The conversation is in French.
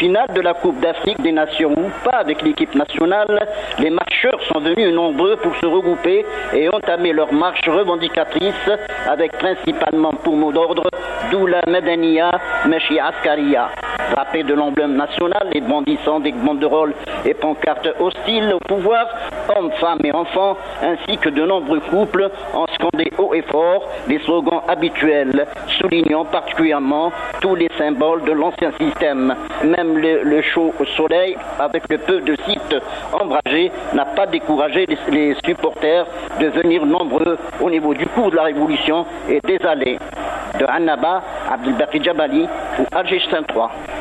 finale de la Coupe d'Afrique des Nations ou pas avec l'équipe nationale, les marcheurs sont venus nombreux pour se regrouper et entamer leur marche revendicatrice avec principalement pour mot d'ordre Doula Madaniya Meshi Askaria. Drapés de l'emblème national, les brandissant des banderoles et pancartes hostiles au pouvoir, hommes, femmes et enfants, ainsi que de nombreux couples ont scandé haut et fort les slogans habituels, soulignant particulièrement tous les symboles de l'ancien système. Même le chaud au soleil, avec le peu de sites ombragés, n'a pas découragé les supporters de venir nombreux au niveau du cours de la Révolution et des allées. De Annaba, Abdelbaki Jabali ou Alger 3.